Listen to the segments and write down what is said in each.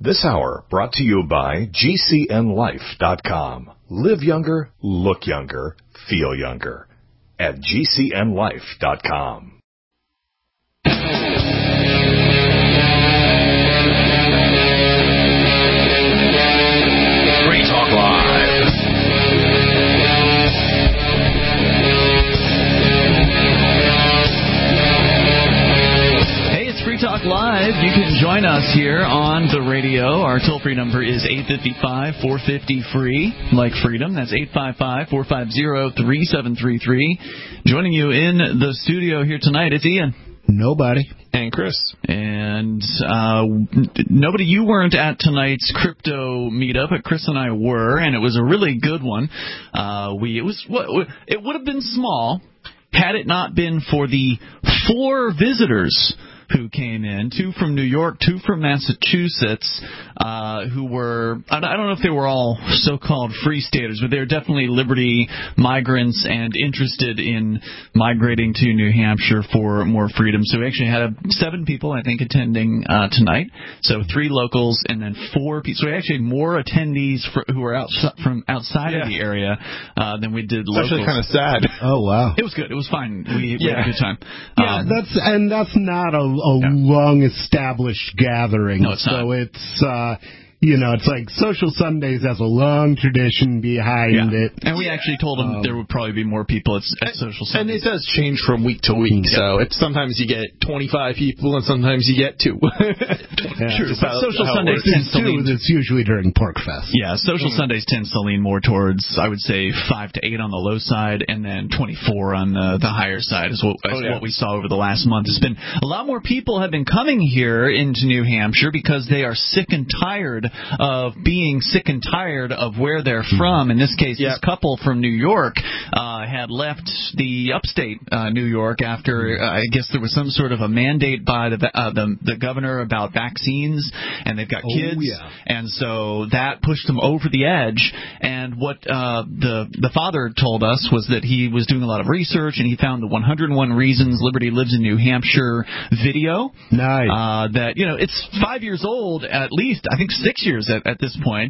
This hour brought to you by GCNLife.com. Live younger, look younger, feel younger. At GCNLife.com. Free Talk Live. Free Talk Live. You can join us here on the radio. Our toll-free number is 855-450-FREE, like freedom. That's 855-450-3733. Joining you in the studio here tonight, it's Ian. Nobody. And Chris. And nobody, you weren't at tonight's crypto meetup, but Chris and I were, and it was a really good one. It would have been small had it not been for the 4 visitors who came in, 2 from New York, 2 from Massachusetts, who were, I don't know if they were all so-called free staters, but they're definitely liberty migrants and interested in migrating to New Hampshire for more freedom. So we actually had 7 people, I think, attending tonight. So 3 locals and then 4 people. So we actually had more attendees who were from outside of the area than we did locals. It's actually kind of sad. Oh, wow. It was good. It was fine. We had a good time. Yeah, that's not a long-established gathering. No, it's not. So it's, it's like Social Sundays has a long tradition behind it. And we actually told them there would probably be more people at Social Sundays. And it does change from week to week. So it's sometimes you get 25 people and sometimes you get 2. True. Social Sundays tends to lean. It's usually during Pork Fest. Yeah, Social Sundays tends to lean more towards, I would say, 5 to 8 on the low side and then 24 on the higher side is what we saw over the last month. It's been a lot more people have been coming here into New Hampshire because they are sick and tired of being sick and tired of where they're from. In this case, this couple from New York had left the upstate New York after I guess there was some sort of a mandate by the governor about vaccines, and they've got kids, and so that pushed them over the edge. And what the father told us was that he was doing a lot of research, and he found the 101 Reasons Liberty Lives in New Hampshire video. Nice. That it's 5 years old at least. I think 6 years at this point.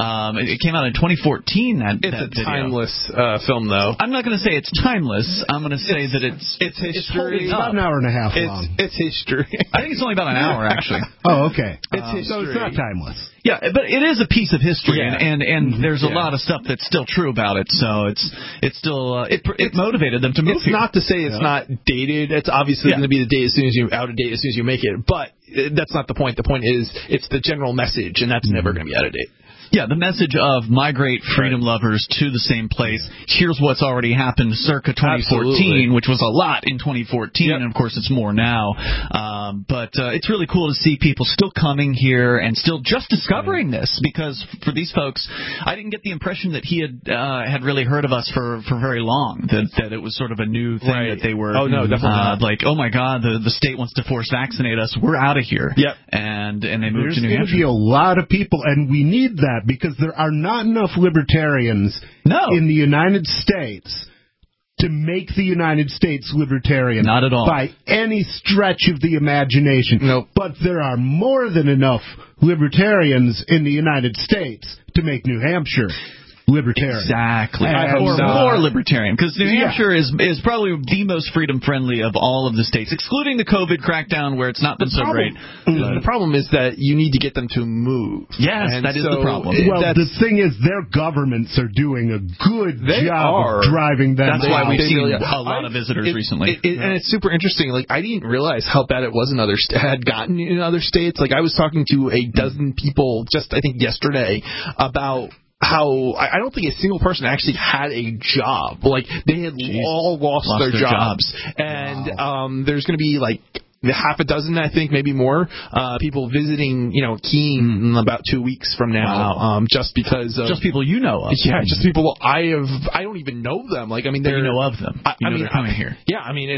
It came out in 2014. It's a timeless film, though. I'm not going to say it's timeless. I'm going to say that it's history. It's about an hour and a half long. It's history. I think it's only about an hour, actually. Oh, okay. It's history. So it's not timeless. Yeah, but it is a piece of history, and there's a Yeah. lot of stuff that's still true about it. So it's still it motivated them to move. It's not to say it's not dated. It's obviously going to be out of date as soon as you make it. But that's not the point. The point is it's the general message, and that's never going to be out of date. Yeah, the message of migrate freedom lovers to the same place. Here's what's already happened circa 2014, which was a lot in 2014, and of course it's more now. But it's really cool to see people still coming here and still just discovering this, because for these folks, I didn't get the impression that he had really heard of us for very long, that it was sort of a new thing that they were definitely like, oh my God, the state wants to force vaccinate us, we're out of here. Yep. And they moved to New Hampshire. There's going to be a lot of people, and we need that, because there are not enough libertarians in the United States to make the United States libertarian. Not at all. By any stretch of the imagination. Nope. But there are more than enough libertarians in the United States to make New Hampshire libertarian. Exactly. Or more libertarian, because New Hampshire is probably the most freedom-friendly of all of the states, excluding the COVID crackdown where it's not been so great. The problem is that you need to get them to move. Yes, that is the problem. Well, the thing is, their governments are doing a good job of driving them. That's why we've seen a lot of visitors recently. And it's super interesting. Like, I didn't realize how bad it was had gotten in other states. Like, I was talking to a dozen people just, I think, yesterday about how I don't think a single person actually had a job. Like, they had all lost their jobs. And there's going to be, like, half a dozen, I think, maybe more, people visiting, Keene in about 2 weeks from now, just because of... Just people you know of. Yeah, just people I don't even know them. Like, I mean, you know of them. I mean, they're coming here. Yeah, I mean,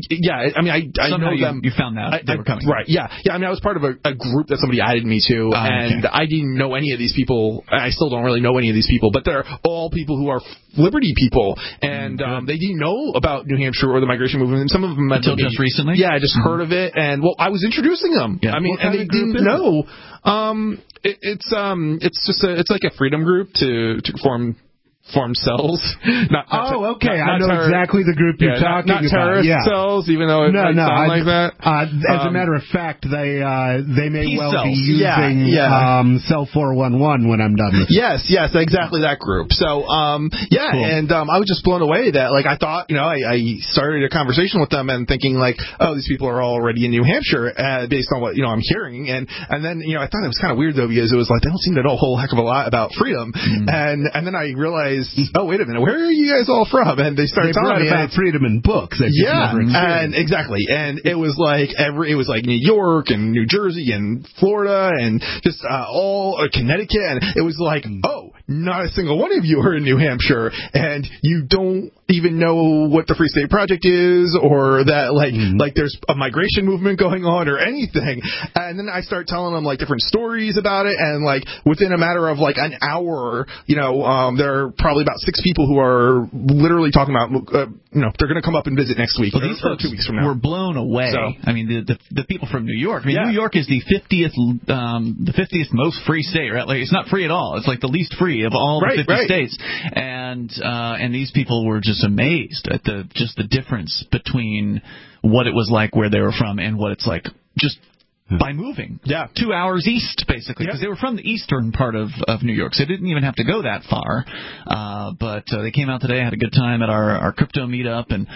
I know them. You found out they were coming. Right, yeah. Yeah, I mean, I was part of a group that somebody added me to, and I didn't know any of these people. I still don't really know any of these people, but they're all people who are Liberty people, and they didn't know about New Hampshire or the migration movement. And some of them until just recently. Yeah, I just heard of it, and I was introducing them. Yeah. I mean, and they didn't know. It's like a freedom group to form cells. Okay. I know exactly the group you're talking about. Not terrorist cells, even though it might sound like that. As a matter of fact, they may well be using Cell 411 when I'm done with it. Yes, exactly that group. So, cool. And I was just blown away that, like, I thought, I started a conversation with them and thinking, like, oh, these people are already in New Hampshire, based on what, I'm hearing. And then, I thought it was kind of weird, though, because it was like, they don't seem to know a whole heck of a lot about freedom. And then I realized, oh, wait a minute, where are you guys all from? And they started telling me about freedom in books. And exactly. And it was like New York and New Jersey and Florida and just all Connecticut. And it was like, oh, not a single one of you are in New Hampshire, and you don't even know what the Free State Project is, or that like there's a migration movement going on or anything. And then I start telling them like different stories about it, and like within a matter of like an hour, there are probably about 6 people who are literally talking about, they're going to come up and visit next week. Well, these folks 2 weeks from now were blown away. So, I mean, the people from New York. I mean, New York is the 50th most free state, right? Like, it's not free at all. It's like the least free of all the 50 states. And these people were just amazed at the difference between what it was like where they were from and what it's like just by moving 2 hours east, basically, because they were from the eastern part of New York, so they didn't even have to go that far. But they came out today, had a good time at our crypto meetup, and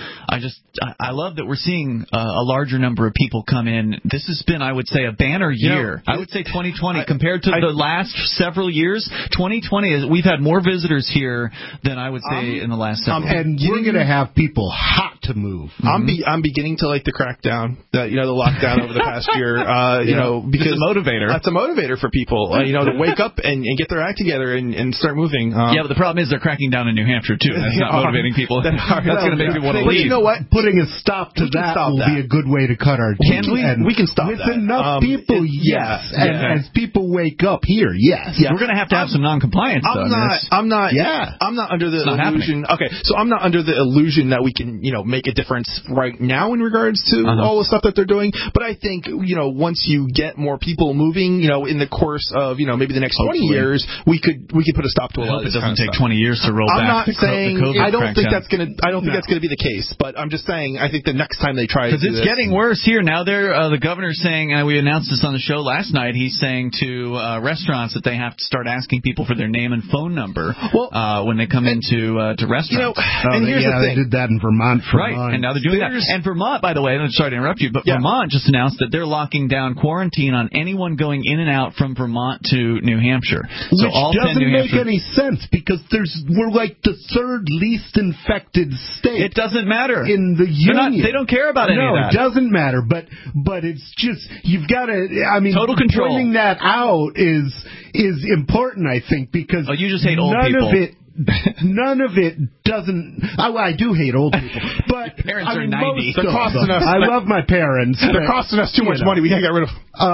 I love that we're seeing a larger number of people come in. This has been, I would say, a banner year. I would say 2020 compared to the last several years. 2020 we've had more visitors here than I would say in the last several. And we're going to have people hot to move. I'm beginning to like the crackdown, the lockdown over the past year. Because it's a motivator. That's a motivator for people, to wake up and get their act together and start moving. But the problem is they're cracking down in New Hampshire too. That's not motivating people. That's going to make people want to leave. You know what? Putting a stop to that will be a good way to cut our teeth. We can stop with that. With enough people, yes. And as people wake up here, yes. We're going to have some non-compliance. I'm not under the illusion. Okay, so I'm not under the illusion that we can make a difference right now in regards to all the stuff that they're doing. But I think once you get more people moving, in the course of, maybe the next 20 years, we could put a stop to a lot of this. It doesn't take 20 years to roll back. I'm not saying I don't think that's going to be the case, but I'm just saying I think the next time they try to do this, because it's getting worse here now. The governor's saying, we announced this on the show last night. He's saying to restaurants that they have to start asking people for their name and phone number when they come into restaurants. And here's the thing. They did that in Vermont for months. And now they're doing that. And Vermont, by the way, I'm sorry to interrupt you, but Vermont just announced that they're locking down quarantine on anyone going in and out from Vermont to New Hampshire. Which doesn't make any sense, because we're like the third least infected state. It doesn't matter in the union. They don't care about any of that. No, it doesn't matter. But it's just, you've got to. I mean, total control. Pointing that out is important, I think, because you just hate old people. None of it doesn't. I do hate old people, but parents are 90. They're costing us. I love my parents. They're costing us too much money. We can't get rid of.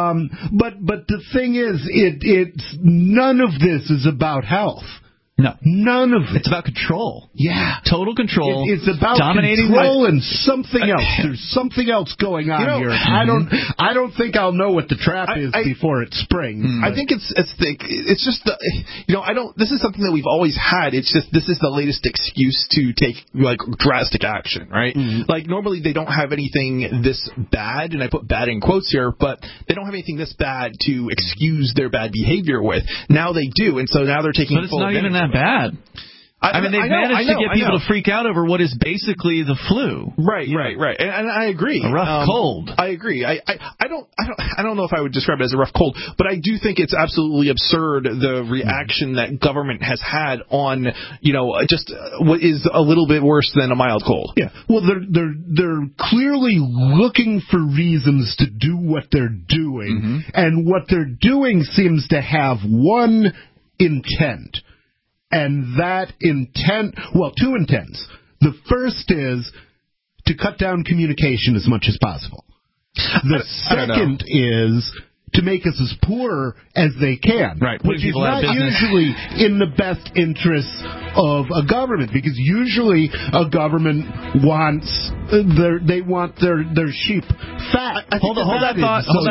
But the thing is, it's none of this is about health. No. None of it. It's about control. Yeah. Total control. It's about dominating control and something else. There's something else going on here. I don't think I'll know what the trap is before it's spring. I think it's just this is something that we've always had. It's just this is the latest excuse to take like drastic action, right? Like normally they don't have anything this bad, and I put bad in quotes here, but they don't have anything this bad to excuse their bad behavior with. Now they do, and so now they're taking full advantage. But it's not even that bad. I mean, they've managed to get people to freak out over what is basically the flu. Right. And I agree. A rough cold. I agree. I don't know if I would describe it as a rough cold, but I do think it's absolutely absurd the reaction that government has had on, just what is a little bit worse than a mild cold. Yeah. Well, they're clearly looking for reasons to do what they're doing, and what they're doing seems to have one intent. And that intent, two intents. The first is to cut down communication as much as possible. The second is to make us as poor as they can, right? Which is not usually in the best interests of a government, because usually a government wants they want their sheep fat. Hold that thought. Hold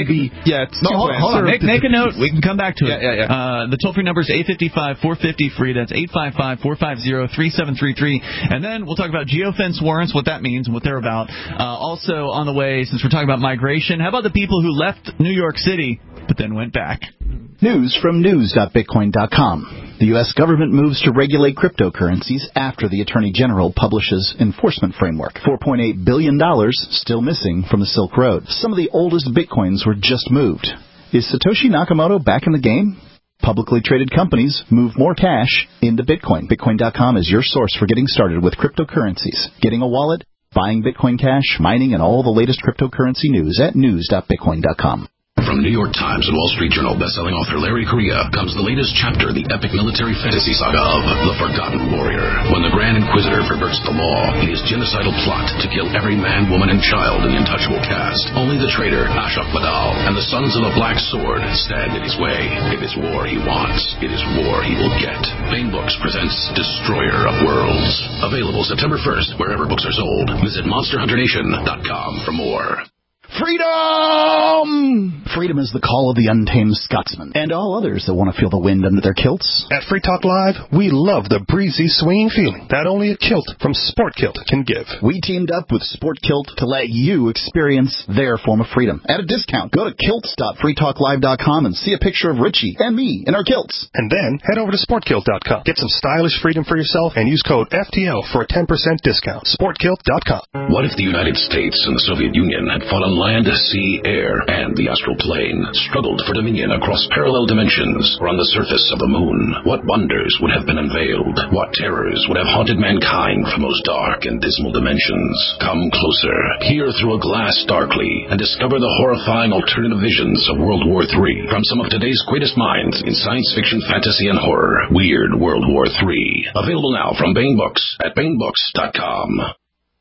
on. Make a note. We can come back to it. Yeah. The toll-free number is 855-450-FREE. That's 855-450-3733. And then we'll talk about geofence warrants, what that means and what they're about. Also on the way, since we're talking about migration, how about the people who left New York City but then went back? News from news.bitcoin.com. The U.S. government moves to regulate cryptocurrencies after the Attorney General publishes enforcement framework. $4.8 billion still missing from the Silk Road. Some of the oldest Bitcoins were just moved. Is Satoshi Nakamoto back in the game? Publicly traded companies move more cash into Bitcoin. Bitcoin.com is your source for getting started with cryptocurrencies. Getting a wallet, buying Bitcoin Cash, mining, and all the latest cryptocurrency news at news.bitcoin.com. From New York Times and Wall Street Journal bestselling author Larry Correia comes the latest chapter in the epic military fantasy saga of The Forgotten Warrior. When the Grand Inquisitor perverts the law in his genocidal plot to kill every man, woman, and child in the untouchable caste, only the traitor Ashok Badal and the Sons of the Black Sword stand in his way. If it's war he wants, it is war he will get. Bain Books presents Destroyer of Worlds. Available September 1st wherever books are sold. Visit MonsterHunterNation.com for more. Freedom! Freedom is the call of the untamed Scotsman and all others that want to feel the wind under their kilts. At Free Talk Live, we love the breezy, swinging feeling that only a kilt from Sport Kilt can give. We teamed up with Sport Kilt to let you experience their form of freedom at a discount. Go to kilts.freetalklive.com and see a picture of Richie and me in our kilts. And then head over to sportkilt.com. Get some stylish freedom for yourself and use code FTL for a 10% discount. Sportkilt.com. What if the United States and the Soviet Union had fought on land, sea, air, and the astral plane, struggled for dominion across parallel dimensions or on the surface of the moon? What wonders would have been unveiled? What terrors would have haunted mankind from those dark and dismal dimensions? Come closer, peer through a glass darkly, and discover the horrifying alternative visions of World War III from some of today's greatest minds in science fiction, fantasy, and horror. Weird World War III. Available now from Bain Books at BainBooks.com.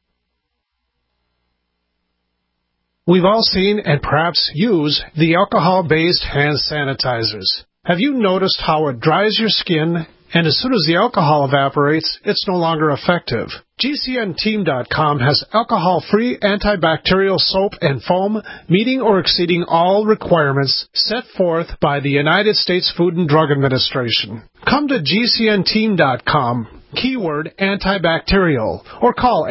We've all seen and perhaps use the alcohol-based hand sanitizers. Have you noticed how it dries your skin, and as soon as the alcohol evaporates, it's no longer effective? GCNteam.com has alcohol-free antibacterial soap and foam meeting or exceeding all requirements set forth by the United States Food and Drug Administration. Come to GCNteam.com, keyword antibacterial, or call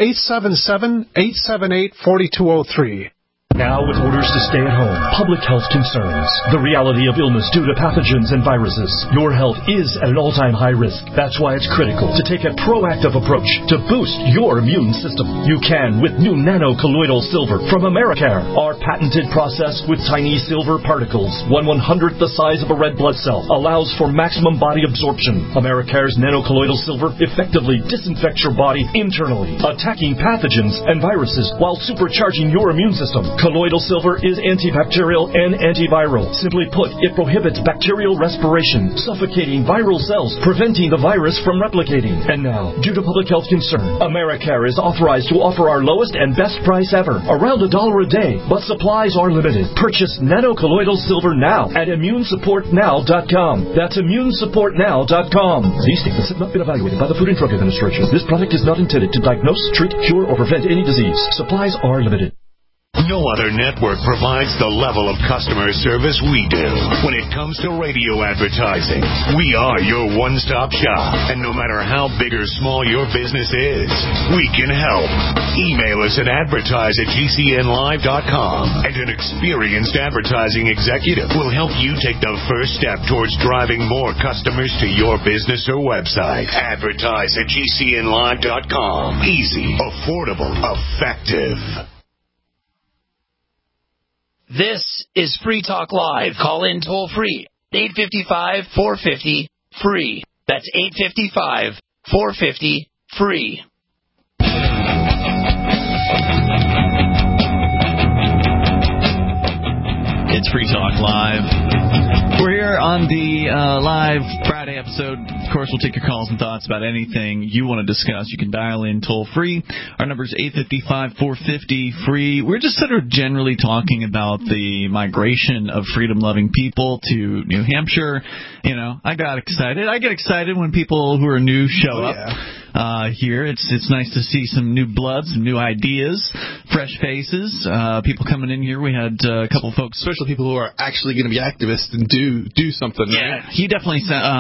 877-878-4203. Now with orders to stay at home, public health concerns, the reality of illness due to pathogens and viruses, your health is at an all-time high risk. That's why it's critical to take a proactive approach to boost your immune system. You can with new nano-colloidal silver from Americare. Our patented process with tiny silver particles, 1/100th the size of a red blood cell, allows for maximum body absorption. Americare's nano-colloidal silver effectively disinfects your body internally, attacking pathogens and viruses while supercharging your immune system. Colloidal silver is antibacterial and antiviral. Simply put, it prohibits bacterial respiration, suffocating viral cells, preventing the virus from replicating. And now, due to public health concern, Americare is authorized to offer our lowest and best price ever, around $1 a day, but supplies are limited. Purchase nano-colloidal silver now at ImmuneSupportNow.com. That's ImmuneSupportNow.com. These statements have not been evaluated by the Food and Drug Administration. This product is not intended to diagnose, treat, cure, or prevent any disease. Supplies are limited. No other network provides the level of customer service we do. When it comes to radio advertising, we are your one-stop shop. And no matter how big or small your business is, we can help. Email us at advertise@gcnlive.com, and an experienced advertising executive will help you take the first step towards driving more customers to your business or website. Advertise@gcnlive.com. Easy, affordable, effective. This is Free Talk Live. Call in toll free. 855-450-FREE. That's 855-450-FREE. It's Free Talk Live. We're here here on the live Friday episode. Of course, we'll take your calls and thoughts about anything you want to discuss. You can dial in toll-free. Our number is 855-450-FREE. We're just sort of generally talking about the migration of freedom-loving people to New Hampshire. You know, I got excited. I get excited when people who are new show up. Here. It's nice to see some new blood, some new ideas, fresh faces, people coming in here. We had a couple of folks, especially people who are actually going to be activists and do something. Yeah, right? he definitely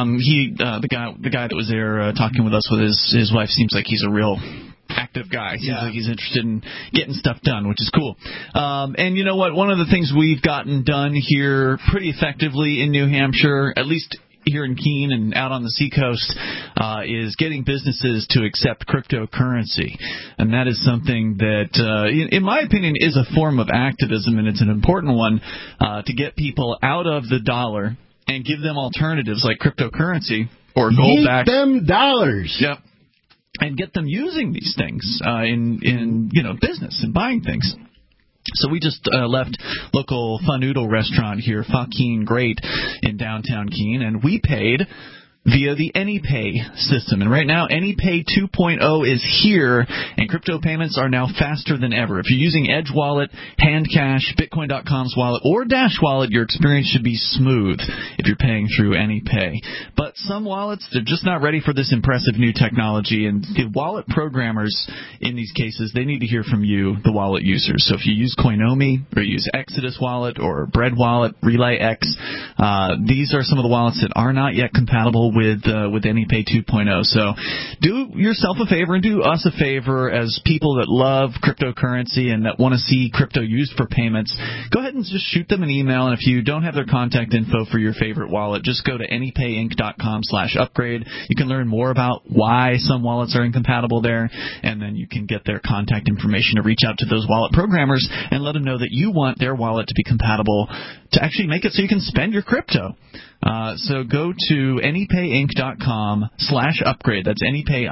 the guy that was there talking with us with his wife seems like he's a real active guy. Seems like he's interested in getting stuff done, which is cool. And you know what? One of the things we've gotten done here pretty effectively in New Hampshire, at least here in Keene and out on the seacoast, is getting businesses to accept cryptocurrency. And that is something that, in my opinion, is a form of activism, and it's an important one to get people out of the dollar and give them alternatives like cryptocurrency or gold-backed. Give them dollars. Yep. And get them using these things in business and buying things. So we just left local Fun Noodle restaurant here, Fa Keene Great, in downtown Keene, and we paid via the AnyPay system. And right now, AnyPay 2.0 is here, and crypto payments are now faster than ever. If you're using Edge Wallet, Handcash, Bitcoin.com's wallet, or Dash Wallet, your experience should be smooth if you're paying through AnyPay. But some wallets, they're just not ready for this impressive new technology, and the wallet programmers in these cases, they need to hear from you, the wallet users. So if you use Coinomi, or use Exodus Wallet, or Bread Wallet, RelayX, these are some of the wallets that are not yet compatible with AnyPay 2.0. So do yourself a favor and do us a favor as people that love cryptocurrency and that want to see crypto used for payments. Go ahead and just shoot them an email, and if you don't have their contact info for your favorite wallet, just go to anypayinc.com/upgrade. You can learn more about why some wallets are incompatible there, and then you can get their contact information to reach out to those wallet programmers and let them know that you want their wallet to be compatible to actually make it so you can spend your crypto. So go to anypayinc.com/upgrade. That's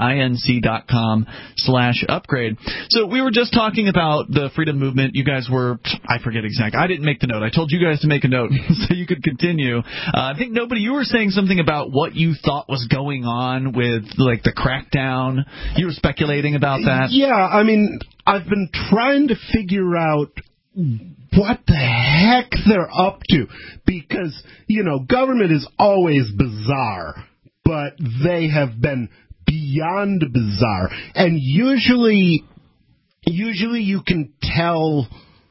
anypayinc.com/upgrade. So we were just talking about the freedom movement. You guys were, I forget exactly. I didn't make the note. I told you guys to make a note so you could continue. I think you were saying something about what you thought was going on with like the crackdown. You were speculating about that. Yeah, I mean, I've been trying to figure out what the heck they're up to, because, government is always bizarre, but they have been beyond bizarre. And usually you can tell,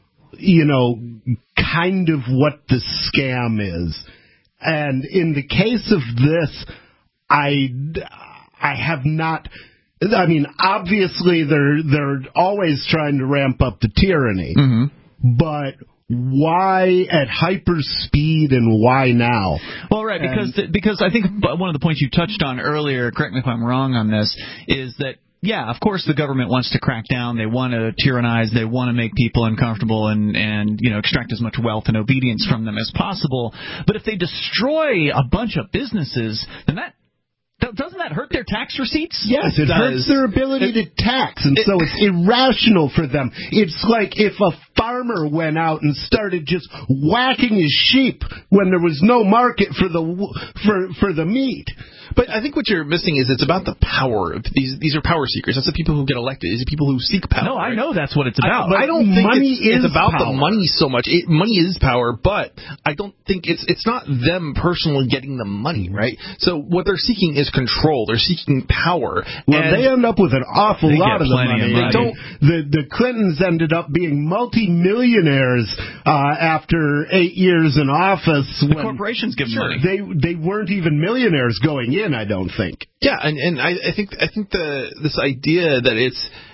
kind of what the scam is. And in the case of this, I have not. I mean, obviously they're always trying to ramp up the tyranny. Mm-hmm. But why at hyper speed and why now? Well, right, because I think one of the points you touched on earlier, correct me if I'm wrong on this, is that, yeah, of course the government wants to crack down. They want to tyrannize. They want to make people uncomfortable and extract as much wealth and obedience from them as possible. But if they destroy a bunch of businesses, then doesn't that hurt their tax receipts? Yes, it hurts their ability to tax, and so it's irrational for them. It's like if a farmer went out and started just whacking his sheep when there was no market for the meat. But I think what you're missing is it's about the power. These are power seekers. That's the people who get elected. These are people who seek power. No, I know that's what it's about. I don't think money it's about power. the money so much. Money is power, but I don't think it's not them personally getting the money, right? So what they're seeking is control. They're seeking power. Well, they end up with an awful lot of the money. They don't. The Clintons ended up being multi-millionaires after 8 years in office. The corporations give money. They weren't even millionaires going in, I don't think. Yeah, and I think this idea that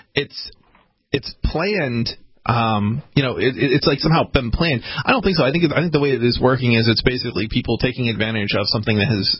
it's planned. It's like somehow been planned. I don't think so. I think the way it is working is it's basically people taking advantage of something that has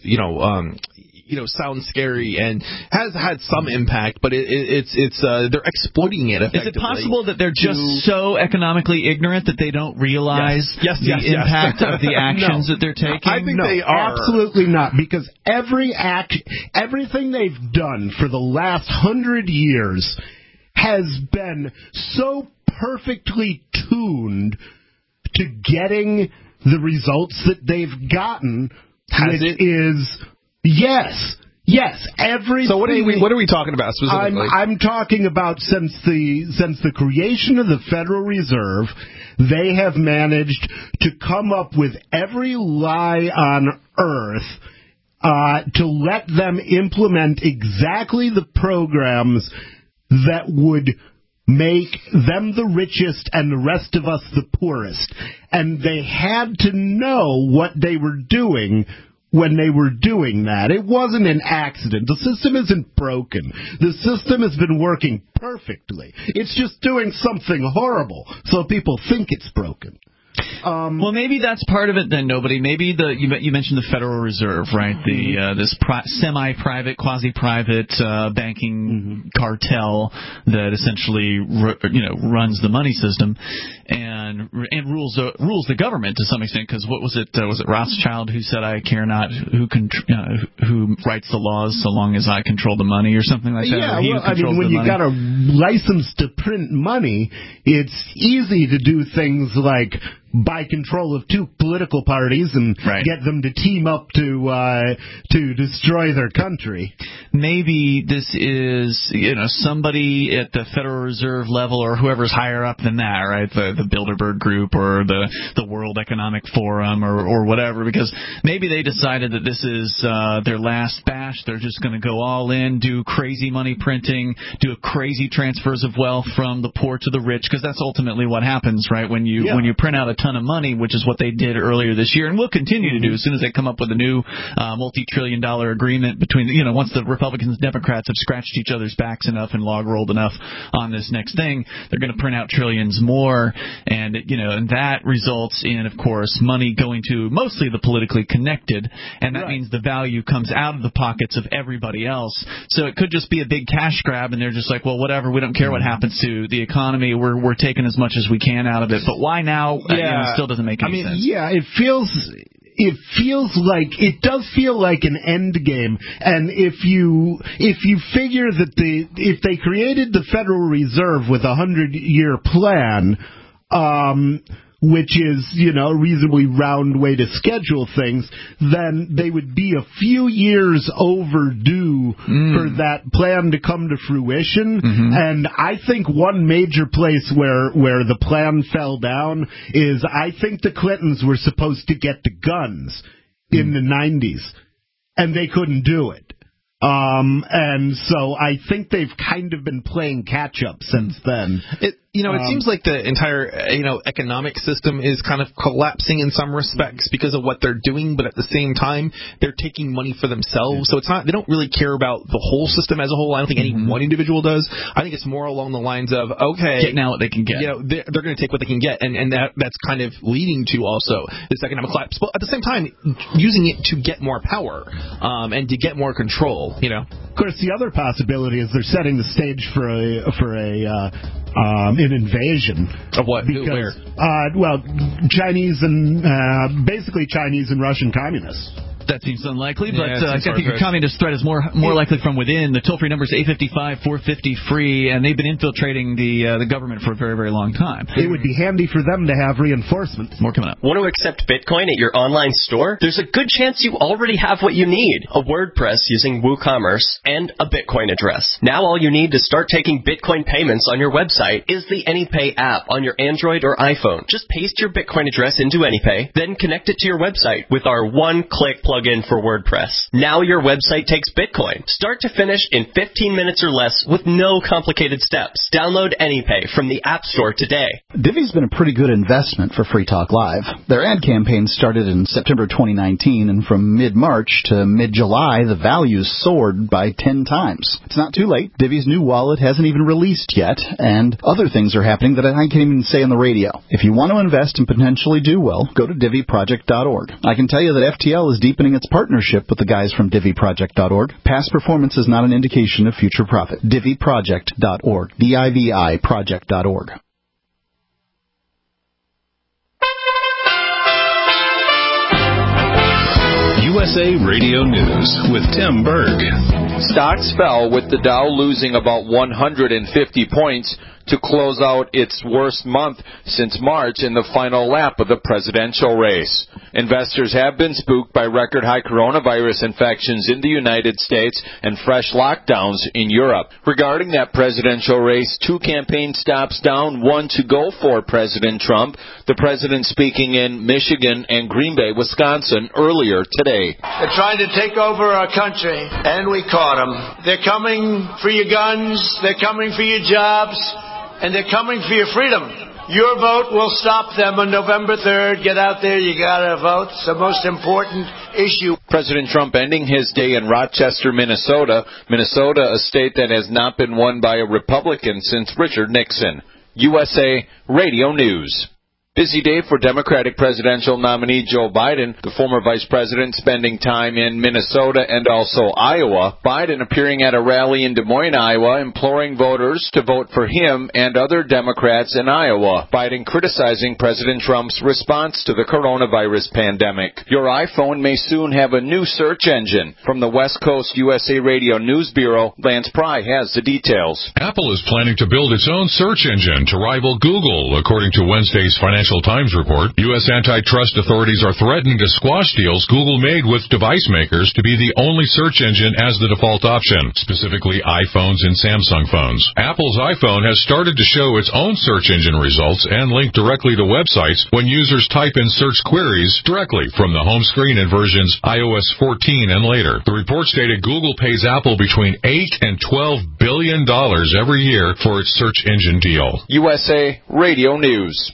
sounds scary and has had some impact, but it's they're exploiting it effectively. Is it possible that they're just so economically ignorant that they don't realize the impact of the actions that they're taking? I think they are. Absolutely not, because everything they've done for the last 100 years has been so perfectly tuned to getting the results that they've gotten Yes, everything. So what are we talking about specifically? I'm talking about since the creation of the Federal Reserve, they have managed to come up with every lie on earth to let them implement exactly the programs that would make them the richest and the rest of us the poorest. And they had to know what they were doing when they were doing that. It wasn't an accident. The system isn't broken. The system has been working perfectly. It's just doing something horrible, so people think it's broken. Well, maybe that's part of it then, Nobody. Maybe you mentioned the Federal Reserve, right? This semi-private, quasi-private banking cartel that essentially runs the money system and rules the government to some extent. Because what was it? Was it Rothschild who said, "I care not who writes the laws so long as I control the money," or something like that? Yeah, well, I mean, when you got a license to print money, it's easy to do things like buy control of two political parties and get them to team up to destroy their country. Maybe this is somebody at the Federal Reserve level or whoever's higher up than that, right? The Bilderberg Group or the World Economic Forum or whatever, because maybe they decided that this is their last bash. They're just going to go all in, do crazy money printing, do crazy transfers of wealth from the poor to the rich, because that's ultimately what happens, right? When you print out a ton of money, which is what they did earlier this year and will continue to do as soon as they come up with a new multi-trillion-dollar agreement between once the Republicans and Democrats have scratched each other's backs enough and log-rolled enough on this next thing, they're going to print out trillions more, and and that results in, of course, money going to mostly the politically connected, and that means the value comes out of the pockets of everybody else. So it could just be a big cash grab, and they're just like, well, whatever, we don't care what happens to the economy, we're taking as much as we can out of it, but why now? It still doesn't make any sense. Yeah, it does feel like an end game. And if you figure that if they created the Federal Reserve with a 100-year plan, which is, a reasonably round way to schedule things, then they would be a few years overdue for that plan to come to fruition. And I think one major place where the plan fell down is I think the Clintons were supposed to get the guns in the 90s, and they couldn't do it. And so I think they've kind of been playing catch-up since then. It seems like the entire, economic system is kind of collapsing in some respects because of what they're doing, but at the same time, they're taking money for themselves. So they don't really care about the whole system as a whole. I don't think any one individual does. I think it's more along the lines of, okay, get now what they can get. They're going to take what they can get, and that's kind of leading to also this economic collapse. But at the same time, using it to get more power, and to get more control, Of course, the other possibility is they're setting the stage for an invasion. Of what? Because, where? Chinese and Russian communists. That seems unlikely, but I think a communist threat is more likely from within. The toll-free number is 855-450-FREE, and they've been infiltrating the government for a very, very long time. It would be handy for them to have reinforcements. More coming up. Want to accept Bitcoin at your online store? There's a good chance you already have what you need: a WordPress using WooCommerce and a Bitcoin address. Now all you need to start taking Bitcoin payments on your website is the AnyPay app on your Android or iPhone. Just paste your Bitcoin address into AnyPay, then connect it to your website with our one-click plugin for WordPress. Now your website takes Bitcoin, start to finish, in 15 minutes or less with no complicated steps. Download AnyPay from the App Store today. Divvy's been a pretty good investment for Free Talk Live. Their ad campaign started in September 2019, and from mid-March to mid-July, the values soared by 10 times. It's not too late. Divvy's new wallet hasn't even released yet, and other things are happening that I can't even say on the radio. If you want to invest and potentially do well, go to DivvyProject.org. I can tell you that FTL is deepening its partnership with the guys from DivvyProject.org. Past performance is not an indication of future profit. DivvyProject.org. DIVI Project.org. USA Radio News with Tim Berg. Stocks fell with the Dow losing about 150 points to close out its worst month since March in the final lap of the presidential race. Investors have been spooked by record-high coronavirus infections in the United States and fresh lockdowns in Europe. Regarding that presidential race, 2 campaign stops down, 1 to go for President Trump. The president speaking in Michigan and Green Bay, Wisconsin, earlier today. They're trying to take over our country, and we caught them. They're coming for your guns, they're coming for your jobs, and they're coming for your freedom. Your vote will stop them on November 3rd. Get out there, you gotta vote. It's the most important issue. President Trump ending his day in Rochester, Minnesota. Minnesota, a state that has not been won by a Republican since Richard Nixon. USA Radio News. Busy day for Democratic presidential nominee Joe Biden, the former vice president spending time in Minnesota and also Iowa. Biden appearing at a rally in Des Moines, Iowa, imploring voters to vote for him and other Democrats in Iowa. Biden criticizing President Trump's response to the coronavirus pandemic. Your iPhone may soon have a new search engine. From the West Coast USA Radio News Bureau, Lance Pry has the details. Apple is planning to build its own search engine to rival Google, according to Wednesday's Financial Times report. U.S. antitrust authorities are threatening to squash deals Google made with device makers to be the only search engine as the default option, specifically iPhones and Samsung phones. Apple's iPhone has started to show its own search engine results and link directly to websites when users type in search queries directly from the home screen in versions iOS 14 and later. The report stated Google pays Apple between $8 and $12 billion every year for its search engine deal. USA Radio News.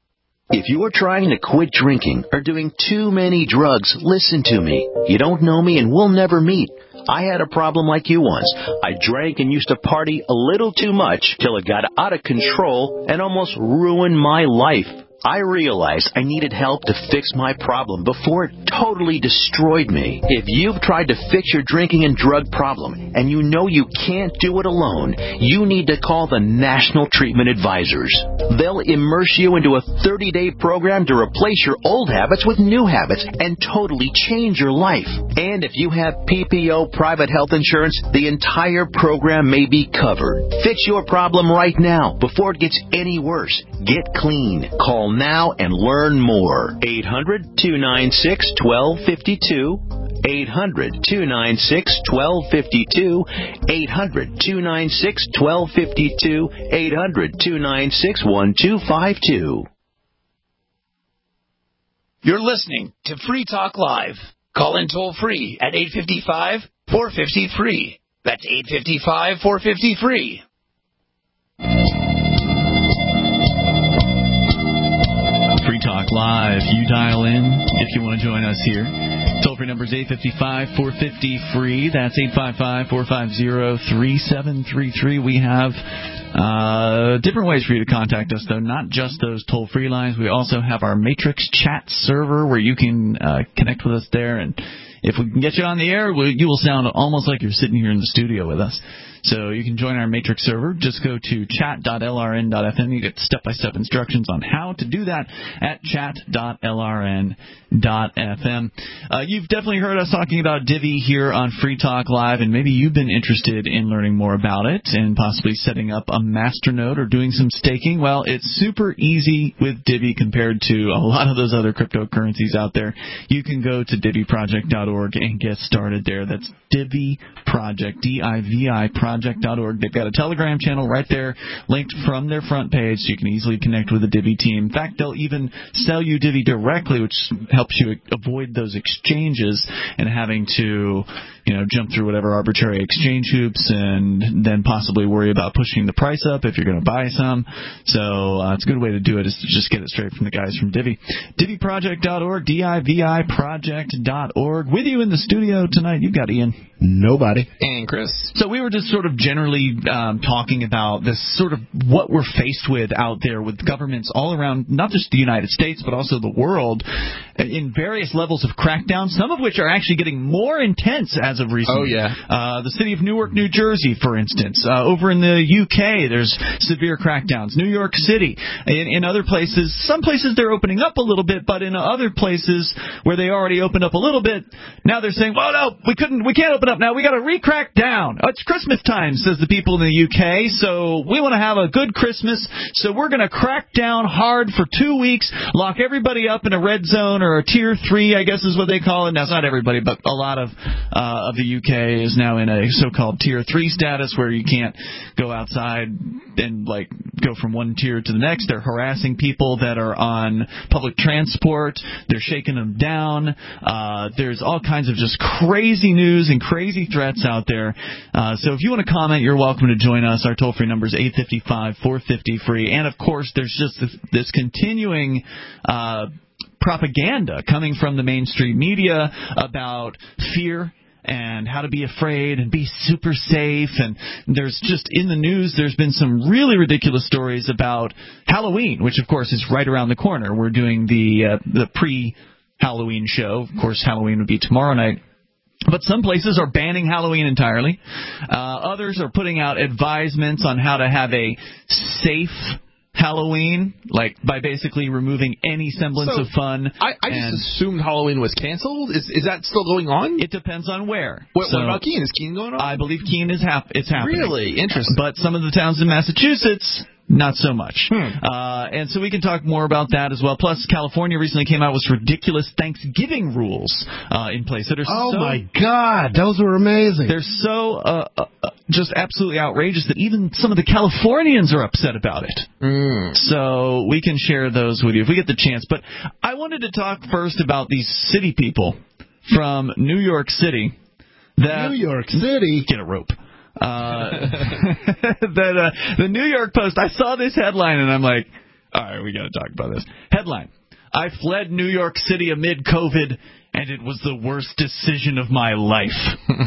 If you're trying to quit drinking or doing too many drugs, listen to me. You don't know me and we'll never meet. I had a problem like you once. I drank and used to party a little too much till it got out of control and almost ruined my life. I realized I needed help to fix my problem before it totally destroyed me. If you've tried to fix your drinking and drug problem and you know you can't do it alone, you need to call the National Treatment Advisors. They'll immerse you into a 30-day program to replace your old habits with new habits and totally change your life. And if you have PPO private health insurance, the entire program may be covered. Fix your problem right now before it gets any worse. Get clean. Call now and learn more. 800-296-1252. 800-296-1252. 800-296-1252. 800-296-1252. You're listening to Free Talk Live. Call in toll free at 855-450-FREE. That's 855-450-FREE. Free Talk Live. You dial in if you want to join us here. Toll-free number is 855-450-FREE. That's 855-450-3733. We have different ways for you to contact us, though, not just those toll-free lines. We also have our Matrix chat server where you can connect with us there. And if we can get you on the air, you will sound almost like you're sitting here in the studio with us. So you can join our Matrix server. Just go to chat.lrn.fm. You get step-by-step instructions on how to do that at chat.lrn.fm. You've definitely heard us talking about Divvy here on Free Talk Live, and maybe you've been interested in learning more about it and possibly setting up a masternode or doing some staking. Well, it's super easy with Divvy compared to a lot of those other cryptocurrencies out there. You can go to DivvyProject.org and get started there. That's Divvy Project, D-I-V-I Project.org. They've got a Telegram channel right there linked from their front page so you can easily connect with the Divvy team. In fact, they'll even sell you Divvy directly, which helps you avoid those exchanges and having to, jump through whatever arbitrary exchange hoops and then possibly worry about pushing the price up if you're going to buy some. So it's a good way to do it is to just get it straight from the guys from Divvy. DivvyProject.org, D-I-V-I Project.org. With you in the studio tonight, you've got Ian. Nobody. And Chris. So we were just sort of generally talking about this sort of what we're faced with out there with governments all around, not just the United States, but also the world, in various levels of crackdown, some of which are actually getting more intense as of recent. Oh, yeah. The city of Newark, New Jersey, for instance. Over in the UK, there's severe crackdowns. New York City. In other places, some places they're opening up a little bit, but in other places where they already opened up a little bit, Now they're saying, well, no, we can't open up now. We got to re-crack down. Oh, it's Christmas time, says the people in the UK, so we want to have a good Christmas, so we're going to crack down hard for 2 weeks, lock everybody up in a red zone or a tier 3, I guess is what they call it. Now, it's not everybody, but a lot of the UK is now in a so-called tier 3 status where you can't go outside and, like, go from one tier to the next. They're harassing people that are on public transport. They're shaking them down. There's all kinds of just crazy news and crazy threats out there. So if you want to comment, you're welcome to join us. Our toll-free number is 855-450-FREE. And, of course, there's just this continuing propaganda coming from the mainstream media about fear and how to be afraid and be super safe. And there's just, in the news, there's been some really ridiculous stories about Halloween, which, of course, is right around the corner. We're doing the pre-Halloween show. Of course, Halloween would be tomorrow night. But some places are banning Halloween entirely. Others are putting out advisements on how to have a safe Halloween, like by basically removing any semblance of fun. I just assumed Halloween was canceled. Is that still going on? It depends on where. What about Keene? Is Keene going on? I believe Keene it's happening. Really? Interesting. But some of the towns in Massachusetts, not so much. And so we can talk more about that as well. Plus, California recently came out with ridiculous Thanksgiving rules in place that are my God, those were amazing. They're so just absolutely outrageous that even some of the Californians are upset about it. So we can share those with you if we get the chance. But I wanted to talk first about these city people from New York City. New York City? Get a rope. The New York Post, I saw this headline and I'm like, all right, we got to talk about this. Headline: I fled New York City amid COVID and it was the worst decision of my life.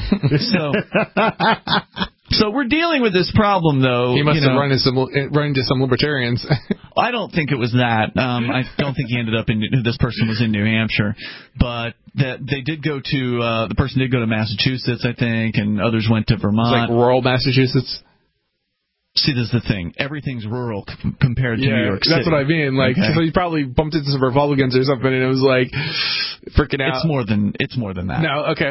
So we're dealing with this problem, though. He must have run into some libertarians. I don't think it was that. I don't think he ended up in. This person was in New Hampshire, but they did go to. The person did go to Massachusetts, I think, and others went to Vermont. It's like rural Massachusetts. See, this is the thing. Everything's rural compared to New York City. That's what I mean. Like, so you probably bumped into some Republicans or something, and it was like freaking out. It's more than that. No, okay.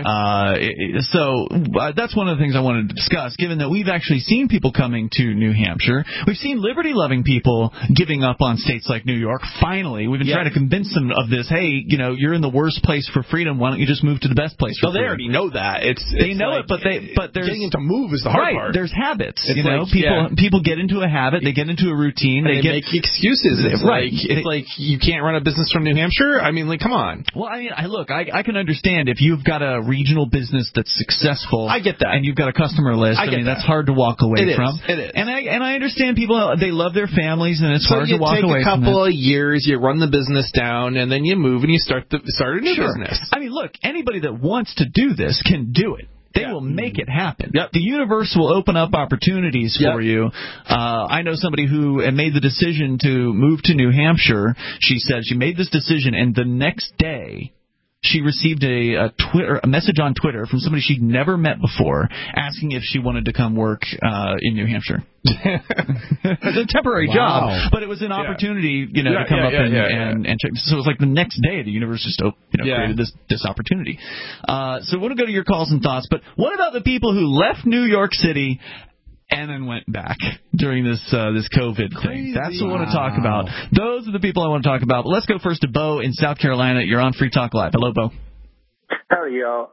So that's one of the things I wanted to discuss. Given that we've actually seen people coming to New Hampshire, we've seen liberty-loving people giving up on states like New York. Finally, we've been trying to convince them of this. Hey, you're in the worst place for freedom. Why don't you just move to the best place for freedom? They already know that. They know it, but there's getting them to move is the hard part. There's habits. People get into a habit. They get into a routine. They make excuses. It's like you can't run a business from New Hampshire. I mean, like, come on. Well, I mean, I can understand if you've got a regional business that's successful. I get that. And you've got a customer list. I mean, that's hard to walk away from. It is. And I understand people. They love their families, and it's hard to walk away from. So you take a couple of years, you run the business down, and then you move and you start a new business. I mean, look, anybody that wants to do this can do it. They will make it happen. Yep. The universe will open up opportunities for you. I know somebody who made the decision to move to New Hampshire. She said she made this decision, and the next day she received a message on Twitter from somebody she'd never met before asking if she wanted to come work in New Hampshire. It's a temporary job, but it was an opportunity, to come up and check. So it was like the next day the universe just created this opportunity. So I want to go to your calls and thoughts, but what about the people who left New York City and then went back during this COVID thing? That's what I want to talk about. Those are the people I want to talk about. But let's go first to Bo in South Carolina. You're on Free Talk Live. Hello, Bo. Howdy, y'all.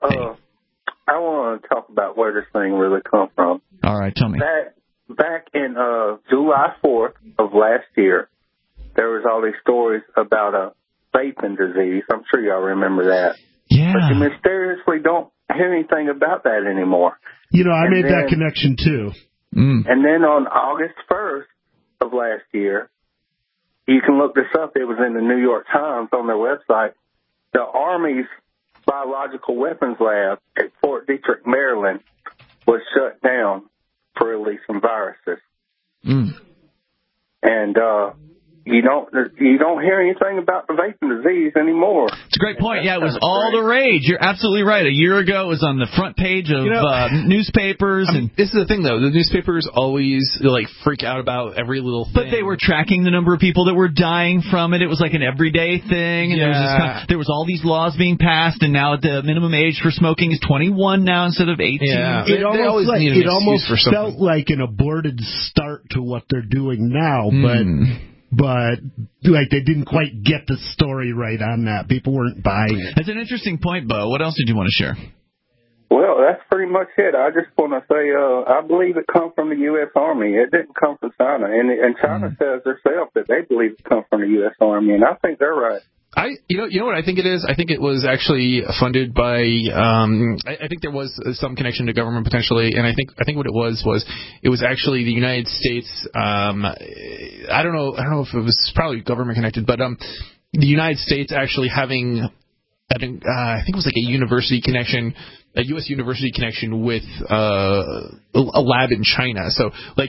I want to talk about where this thing really come from. All right, tell me. Back in July 4th of last year, there was all these stories about a vaping disease. I'm sure y'all remember that. Yeah. But you mysteriously don't hear anything about that anymore. I made that connection, too. And then on August 1st of last year, you can look this up. It was in the New York Times on their website. The Army's Biological Weapons Lab at Fort Detrick, Maryland, was shut down for releasing viruses. And you don't hear anything about the vaping disease anymore. It's a great point. Yeah, it was all the rage. You're absolutely right. A year ago, it was on the front page of newspapers. And this is the thing, though. The newspapers always freak out about every little thing. But they were tracking the number of people that were dying from it. It was like an everyday thing. And there was all these laws being passed, and now the minimum age for smoking is 21 now instead of 18. Yeah. It almost felt like an aborted start to what they're doing now, but like they didn't quite get the story right on that. People weren't buying it. That's an interesting point, Bo. What else did you want to share? Well, that's pretty much it. I just want to say I believe it comes from the U.S. Army. It didn't come from China. And China says themselves that they believe it comes from the U.S. Army, and I think they're right. You know what I think it is? I think it was actually funded by. I think there was some connection to government potentially, and I think what it was it was actually the United States. I don't know if it was probably government connected, but the United States actually having. I think it was like a university connection, a U.S. university connection with a lab in China. So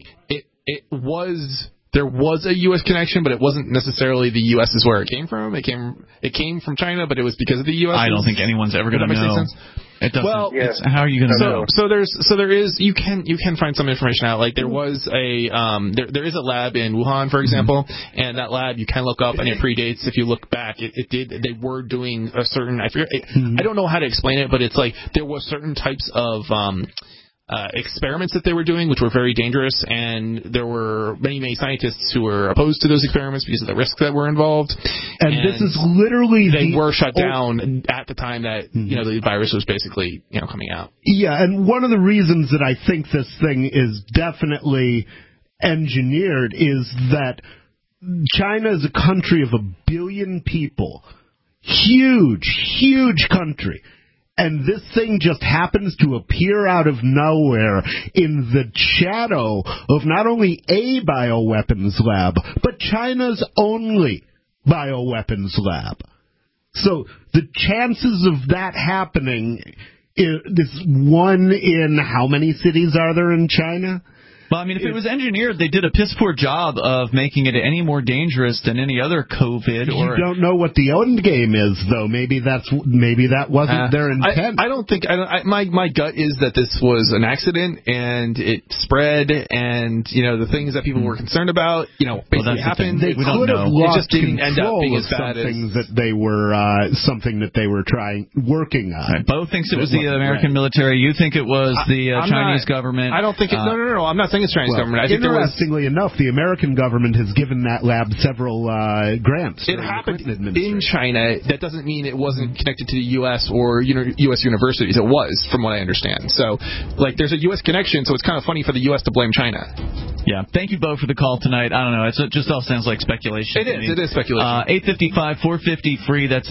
there was a U.S. connection, but it wasn't necessarily the U.S. is where it came from. It came from China, but it was because of the U.S. I don't think anyone's ever going to know. It doesn't. Well, how are you going to know? So there is you can find some information out. Like there was there is a lab in Wuhan, for example, and that lab you can look up, and it predates. If you look back, they were doing a certain I forget. I don't know how to explain it, but it's like there was certain types of experiments that they were doing, which were very dangerous, and there were many scientists who were opposed to those experiments because of the risks that were involved. And this is literally they were shut down at the time that the virus was basically coming out. Yeah, and one of the reasons that I think this thing is definitely engineered is that China is a country of 1 billion people, huge country. And this thing just happens to appear out of nowhere in the shadow of not only a bioweapons lab, but China's only bioweapons lab. So the chances of that happening is one in how many cities are there in China? Well, I mean, if it was engineered, they did a piss-poor job of making it any more dangerous than any other COVID. You don't know what the end game is, though. Maybe that wasn't their intent. I don't think. My gut is that this was an accident and it spread, and the things that people were concerned about, basically happened. They could have lost it just didn't end up being as bad as something that they were working on. Right. Bo thinks it was the American military. You think it was the Chinese government. I don't think it. No. I'm not saying it's Chinese government. I think interestingly enough, the American government has given that lab several grants. It happened in China. That doesn't mean it wasn't connected to the U.S. or U.S. universities. It was, from what I understand. So, there's a U.S. connection, so it's kind of funny for the U.S. to blame China. Yeah. Thank you, Bo, for the call tonight. I don't know. It just all sounds like speculation. It is speculation. 855-450-FREE. That's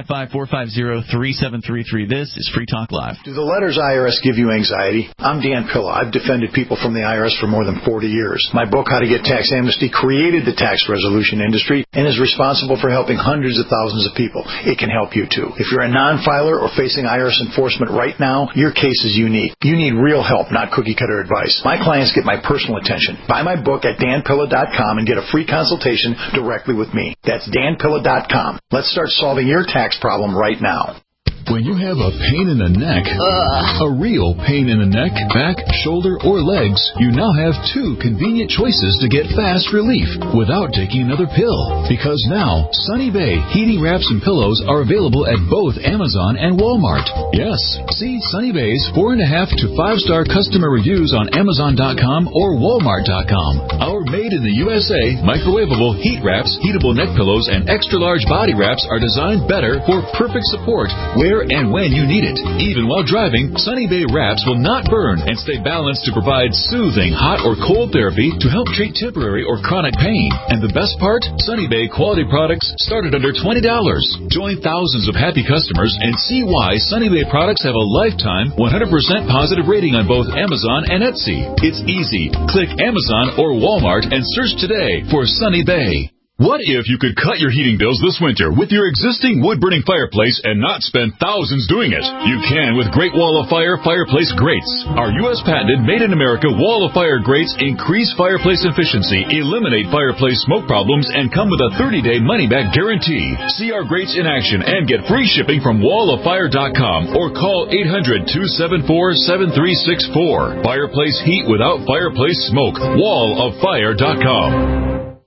855-450-3733. This is Free Talk Live. Do the letters IRS give you anxiety? I'm Dan Pilla. I've defended people from the IRS for more than 40 years. My book, How to Get Tax Amnesty, created the tax resolution industry and is responsible for helping hundreds of thousands of people. It can help you, too. If you're a non-filer or facing IRS enforcement right now, your case is unique. You need real help, not cookie-cutter advice. My clients get my personal attention. Buy my book at danpilla.com and get a free consultation directly with me. That's danpilla.com. Let's start solving your tax problem right now. When you have a pain in the neck, a real pain in the neck, back, shoulder, or legs, you now have 2 convenient choices to get fast relief without taking another pill. Because now, Sunny Bay heating wraps and pillows are available at both Amazon and Walmart. Yes, see Sunny Bay's 4.5 to 5-star customer reviews on Amazon.com or Walmart.com. Our made in the USA microwavable heat wraps, heatable neck pillows, and extra large body wraps are designed better for perfect support where and when you need it. Even while driving, Sunny Bay wraps will not burn and stay balanced to provide soothing hot or cold therapy to help treat temporary or chronic pain. And the best part? Sunny Bay quality products start at under $20. Join thousands of happy customers and see why Sunny Bay products have a lifetime 100% positive rating on both Amazon and Etsy. It's easy. Click Amazon or Walmart and search today for Sunny Bay. What if you could cut your heating bills this winter with your existing wood-burning fireplace and not spend thousands doing it? You can with Great Wall of Fire fireplace grates. Our U.S. patented made-in-America Wall of Fire grates increase fireplace efficiency, eliminate fireplace smoke problems, and come with a 30-day money-back guarantee. See our grates in action and get free shipping from walloffire.com or call 800-274-7364. Fireplace heat without fireplace smoke. walloffire.com.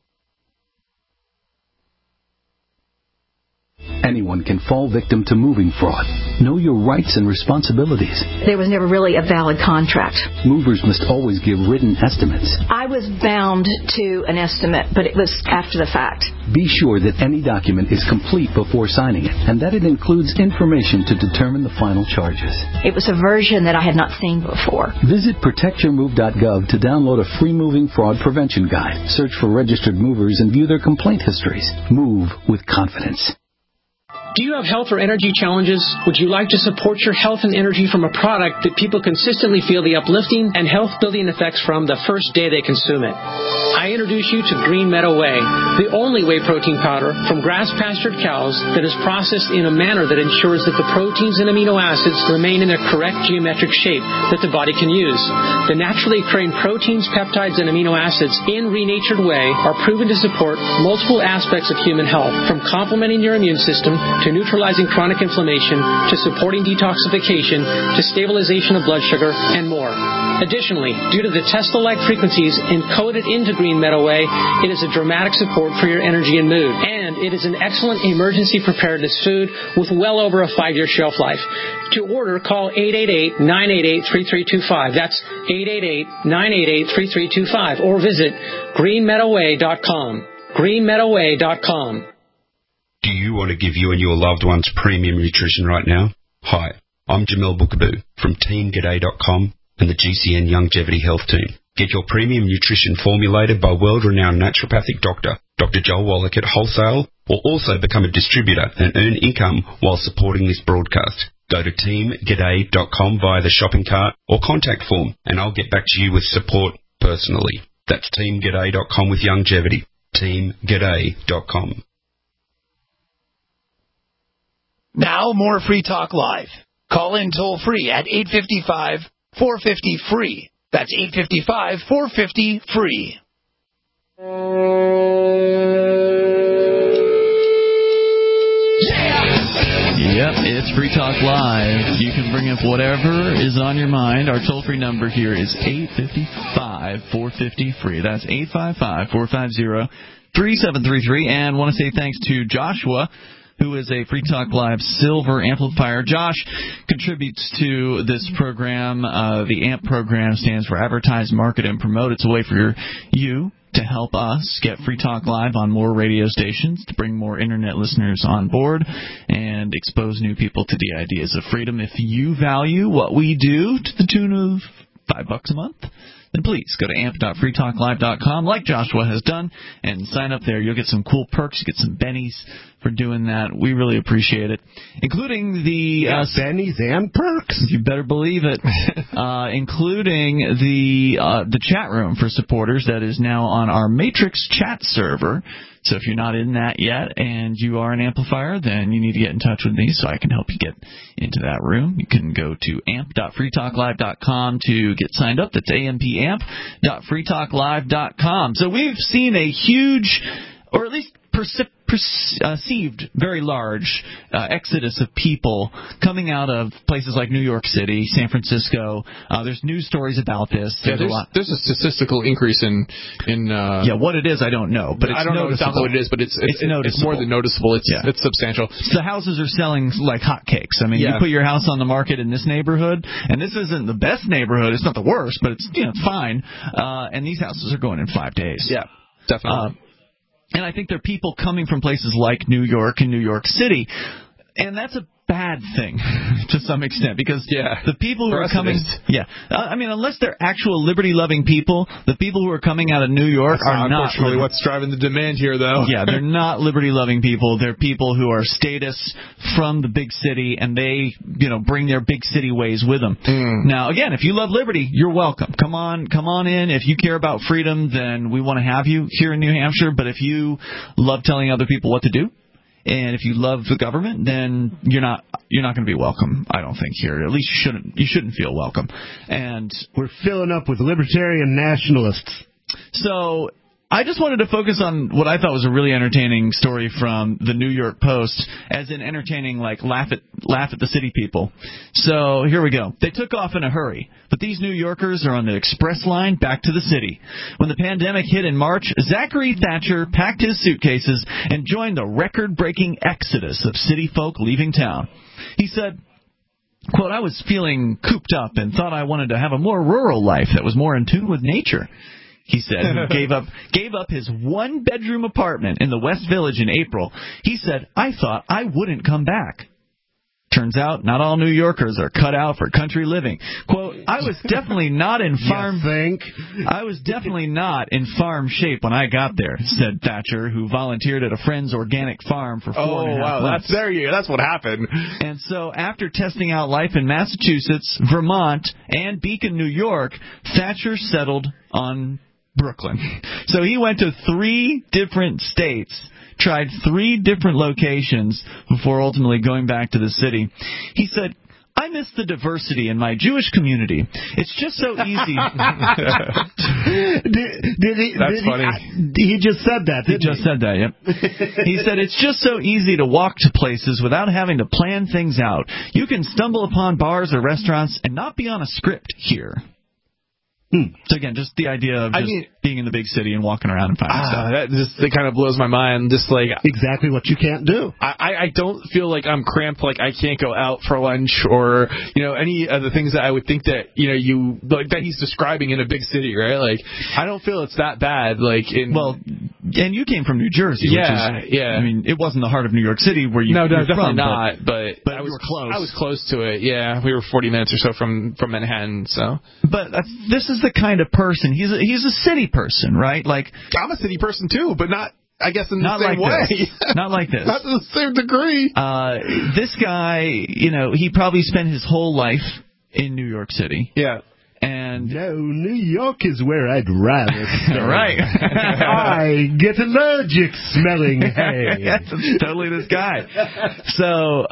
Anyone can fall victim to moving fraud. Know your rights and responsibilities. There was never really a valid contract. Movers must always give written estimates. I was bound to an estimate, but it was after the fact. Be sure that any document is complete before signing it, and that it includes information to determine the final charges. It was a version that I had not seen before. Visit protectyourmove.gov to download a free moving fraud prevention guide. Search for registered movers and view their complaint histories. Move with confidence. Do you have health or energy challenges? Would you like to support your health and energy from a product that people consistently feel the uplifting and health-building effects from the first day they consume it? I introduce you to Green Meadow Whey, the only whey protein powder from grass-pastured cows that is processed in a manner that ensures that the proteins and amino acids remain in their correct geometric shape that the body can use. The naturally occurring proteins, peptides, and amino acids in renatured whey are proven to support multiple aspects of human health, from complementing your immune system to neutralizing chronic inflammation, to supporting detoxification, to stabilization of blood sugar, and more. Additionally, due to the Tesla-like frequencies encoded into Green Meadow Whey, it is a dramatic support for your energy and mood. And it is an excellent emergency preparedness food with well over a 5-year shelf life. To order, call 888-988-3325. That's 888-988-3325. Or visit greenmeadowwhey.com. greenmeadowwhey.com. Do you want to give you and your loved ones premium nutrition right now? Hi, I'm Jamel Bookaboo from TeamGaday.com and the GCN Longevity Health Team. Get your premium nutrition formulated by world-renowned naturopathic doctor, Dr. Joel Wallach at Wholesale, or also become a distributor and earn income while supporting this broadcast. Go to TeamGaday.com via the shopping cart or contact form, and I'll get back to you with support personally. That's TeamGaday.com with longevity. TeamGaday.com. Now more Free Talk Live. Call in toll free at 855-450-FREE. That's 855-450-FREE. Yep, it's Free Talk Live. You can bring up whatever is on your mind. Our toll-free number here is 855-450-FREE. That's 855-450-3733. And want to say thanks to Joshua, who is a Free Talk Live Silver Amplifier. Josh contributes to this program. The AMP program stands for Advertise, Market, and Promote. It's a way for you to help us get Free Talk Live on more radio stations, to bring more Internet listeners on board, and expose new people to the ideas of freedom. If you value what we do to the tune of $5 a month, then please go to amp.freetalklive.com, like Joshua has done, and sign up there. You'll get some cool perks. You get some bennies for doing that. We really appreciate it, including the bennies and perks. You better believe it, including the chat room for supporters that is now on our Matrix chat server. So if you're not in that yet and you are an amplifier, then you need to get in touch with me so I can help you get into that room. You can go to amp.freetalklive.com to get signed up. That's ampamp.freetalklive.com. So we've seen a huge, or at least perceived very large exodus of people coming out of places like New York City, San Francisco. There's news stories about this. There's a statistical increase in what it is I don't know, but it's I don't know exactly what it is, but it's more than noticeable. It's substantial. So the houses are selling like hotcakes. I mean, you put your house on the market in this neighborhood, and this isn't the best neighborhood. It's not the worst, but it's it's fine. And these houses are going in 5 days. Yeah, definitely. And I think there are people coming from places like New York and New York City, and that's a bad thing to some extent, because the people who are coming, I mean, unless they're actual liberty-loving people, the people who are coming out of New York are not. Unfortunately, what's driving the demand here, though. Yeah, they're not liberty-loving people. They're people who are status from the big city, and they, bring their big city ways with them. Now, again, if you love liberty, you're welcome. Come on in. If you care about freedom, then we want to have you here in New Hampshire. But if you love telling other people what to do, and if you love the government, then you're not going to be welcome, I don't think, here. At least you shouldn't feel welcome. And we're filling up with libertarian nationalists. So I just wanted to focus on what I thought was a really entertaining story from the New York Post, as in entertaining, like laugh at the city people. So here we go. They took off in a hurry, but these New Yorkers are on the express line back to the city. When the pandemic hit in March, Zachary Thatcher packed his suitcases and joined the record-breaking exodus of city folk leaving town. He said, quote, "I was feeling cooped up and thought I wanted to have a more rural life that was more in tune with nature." He said, he gave up his one-bedroom apartment in the West Village in April. He said, "I thought I wouldn't come back." Turns out, not all New Yorkers are cut out for country living. Quote, I was definitely not in farm shape when I got there," said Thatcher, who volunteered at a friend's organic farm for 4.5 months. That's what happened. And so after testing out life in Massachusetts, Vermont, and Beacon, New York, Thatcher settled on Brooklyn. So he went to 3 different states, tried 3 different locations before ultimately going back to the city. He said, "I miss the diversity in my Jewish community. It's just so easy." That's funny. He just said that, didn't he? He just said that, yep. He said, "It's just so easy to walk to places without having to plan things out. You can stumble upon bars or restaurants and not be on a script here." So again, just the idea of being in the big city and walking around and finding stuff. That kind of blows my mind. Just like exactly what you can't do. I don't feel like I'm cramped, like I can't go out for lunch or any of the things that I would think that that he's describing in a big city, right? Like I don't feel it's that bad. And you came from New Jersey, which is, I mean, it wasn't the heart of New York City where you're definitely from, not. But I was close. I was close to it. Yeah, we were 40 minutes or so from Manhattan. So, but this is the kind of person he's a city person, right? Like I'm a city person too, but not. I guess in the not same like way. This. Not like this. Not to the same degree. This guy, he probably spent his whole life in New York City. Yeah. And no, New York is where I'd rather stay. Right. I get allergic smelling hay. That's totally this guy. So,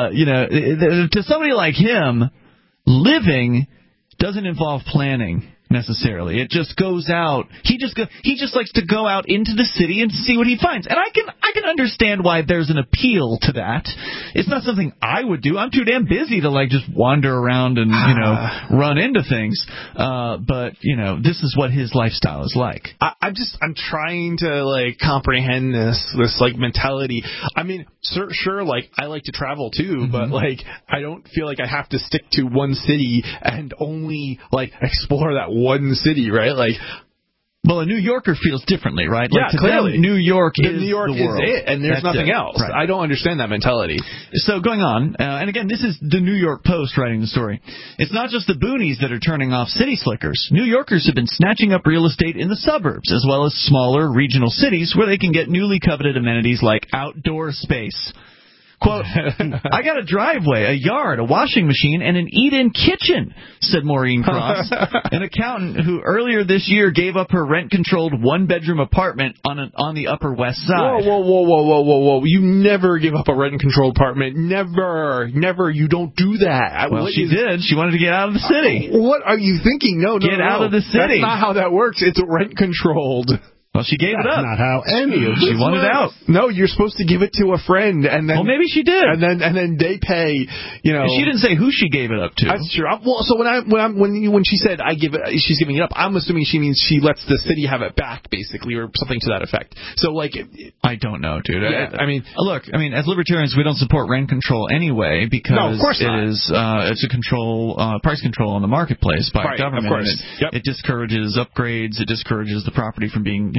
to somebody like him, living doesn't involve planning necessarily. It just goes out. He just likes to go out into the city and see what he finds. And I can understand why there's an appeal to that. It's not something I would do. I'm too damn busy to just wander around and run into things. But this is what his lifestyle is like. I'm trying to comprehend this mentality. I mean, sure, I like to travel too, but I don't feel like I have to stick to one city and only explore that one city, right? Well, a New Yorker feels differently, right? Yeah, clearly. New York is New York the world. Is it, and there's nothing else. Right. I don't understand that mentality. So going on, and again, this is the New York Post writing the story. It's not just the boonies that are turning off city slickers. New Yorkers have been snatching up real estate in the suburbs, as well as smaller regional cities where they can get newly coveted amenities like outdoor space. Quote, I got a driveway, a yard, a washing machine, and an eat-in kitchen, said Maureen Cross, an accountant who earlier this year gave up her rent-controlled one-bedroom apartment on the Upper West Side. Whoa. You never give up a rent-controlled apartment. Never. You don't do that. Well, she did. She wanted to get out of the city. What are you thinking? No. Get out of the city. That's not how that works. It's rent-controlled. Well, she gave it up. That's not how any of She wanted out. No, you're supposed to give it to a friend, and then. Well, maybe she did. And then they pay. She didn't say who she gave it up to. That's true. Well, so when she said she's giving it up, I'm assuming she means she lets the city have it back, basically, or something to that effect. So I don't know, dude. Yeah, look, as libertarians, we don't support rent control anyway because no, of course not. It's a control, price control on the marketplace by government. Of course. It discourages upgrades. It discourages the property from being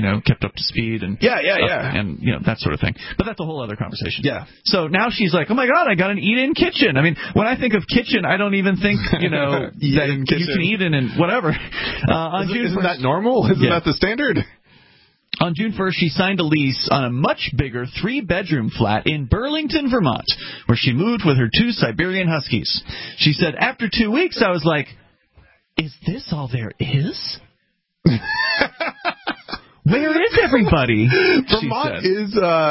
kept up to speed and and that sort of thing. But that's a whole other conversation. Yeah. So now she's like, oh my God, I got an eat-in kitchen. I mean, when I think of kitchen, I don't even think that you can eat in and whatever. Isn't that normal? Isn't that the standard? On June 1st, she signed a lease on a much bigger 3-bedroom flat in Burlington, Vermont, where she moved with her 2 Siberian Huskies. She said, after 2 weeks, I was like, is this all there is? Where is everybody? Vermont is,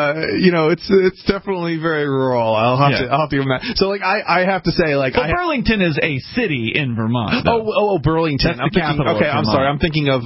it's definitely very rural. I'll have to give them that. So, I have to say, Burlington is a city in Vermont. Oh, Burlington. That's the capital. Okay, I'm sorry. I'm thinking of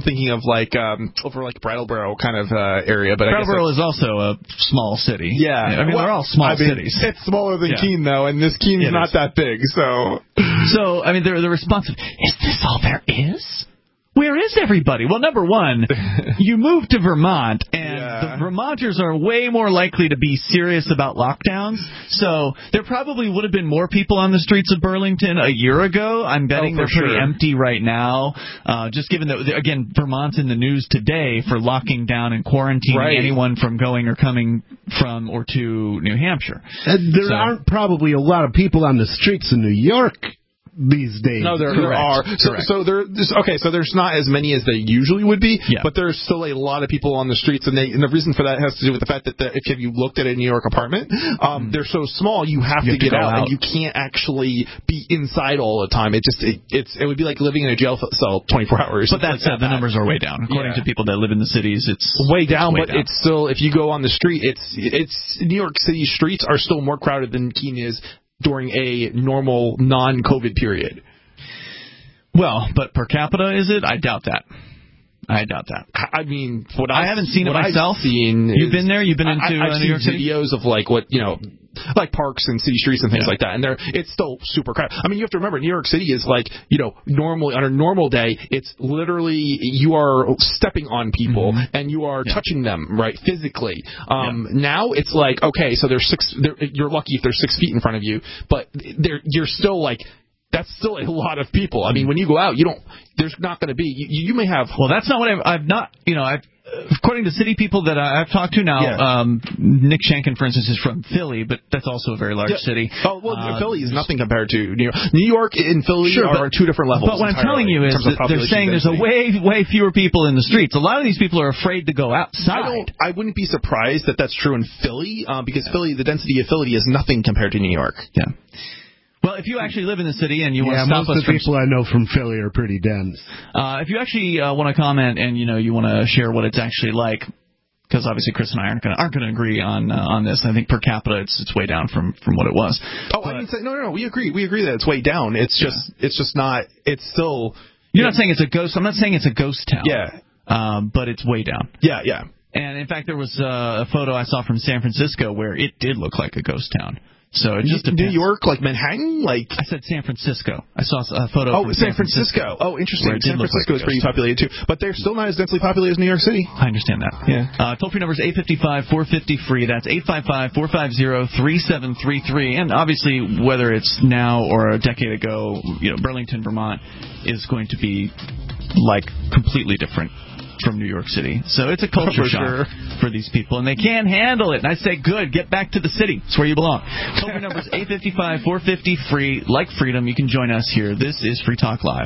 over Brattleboro kind of area. But Brattleboro is also a small city. Yeah. I mean, they're all small cities. It's smaller than Keene, though, and this Keene's not that big. So, I mean, the response is this all there is? Where is everybody? Well, number one, you moved to Vermont, and the Vermonters are way more likely to be serious about lockdowns. So there probably would have been more people on the streets of Burlington a year ago. I'm betting they're pretty empty right now, just given that, again, Vermont's in the news today for locking down and quarantining anyone from going or coming from or to New Hampshire. There aren't probably a lot of people on the streets in New York these days. No, there are. So there's not as many as they usually would be, but there's still a lot of people on the streets, and the reason for that has to do with the fact that if you looked at a New York apartment, they're so small you have to get out, and you can't actually be inside all the time. It would be like living in a jail cell 24 hours. But that said, the numbers are way down. According to people that live in the cities, it's way down, but it's still, if you go on the street, it's New York City streets are still more crowded than Keene is during a normal non-COVID period. Well, but per capita, is it? I doubt that. I mean, I haven't seen it myself. You've been there? You've been into New York City? Videos of like parks and city streets and things like that, and it's still super crowded. I mean, you have to remember, New York City is normally on a normal day, it's literally you are stepping on people and you are touching them physically. Now it's like, okay, so you're lucky if there's 6 feet in front of you, but you're still that's still a lot of people. I mean, when you go out, there's not going to be, you may have. Well, that's not what I've not, according to city people that I've talked to now, Nick Shankin, for instance, is from Philly, but that's also a very large city. Oh, well, Philly is nothing compared to New York. New York and Philly are 2 different levels. But what I'm telling you is that they're saying there's a way fewer people in the streets. A lot of these people are afraid to go outside. I wouldn't be surprised that that's true in Philly, because the density of Philly is nothing compared to New York. Yeah. Well, if you actually live in the city and you want to stop us most of the people I know from Philly are pretty dense. If you actually want to comment and you want to share what it's actually like, because obviously Chris and I aren't going to agree on this. I think per capita it's way down from what it was. Oh, I didn't say no. We agree that it's way down. It's just not. It's still. You're not saying it's a ghost. I'm not saying it's a ghost town. Yeah. But it's way down. Yeah. And in fact, there was a photo I saw from San Francisco where it did look like a ghost town. So it just depends. New York, like Manhattan, I said San Francisco. I saw a photo. Oh, San Francisco. Oh, interesting. San Francisco is pretty populated too, but they're still not as densely populated as New York City. I understand that. Yeah. Toll-free number is 855-450-FREE. That's 855-450-3733. And obviously, whether it's now or a decade ago, Burlington, Vermont, is going to be completely different from New York City. So it's a culture shock for these people, and they can't handle it. And I say, good, get back to the city. It's where you belong. Toll-free number is 855-450-FREE. Like freedom, you can join us here. This is Free Talk Live.